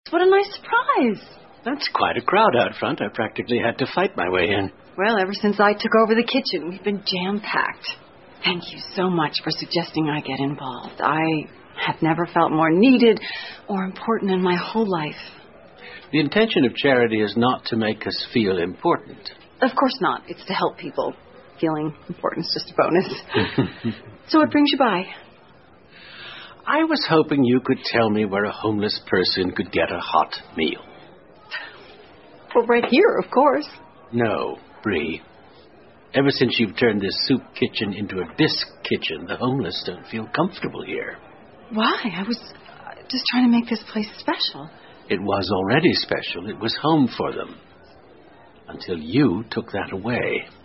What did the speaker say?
What a nice surprise. That's quite a crowd out front. I practically had to fight my way in. Well, ever since I took over the kitchen, we've been jam-packed. Thank you so much for suggesting I get involved. I have never felt more needed or important in my whole life. The intention of charity is not to make us feel important. Of course not. It's to help people. Feeling important is just a bonus. So what brings you by? I was hoping you could tell me where a homeless person could get a hot meal. Well, right here, of course. No, Bree. Ever since you've turned this soup kitchen into a bisque kitchen, the homeless don't feel comfortable here. Why? I was just trying to make this place special. It was already special. It was home for them. Until you took that away.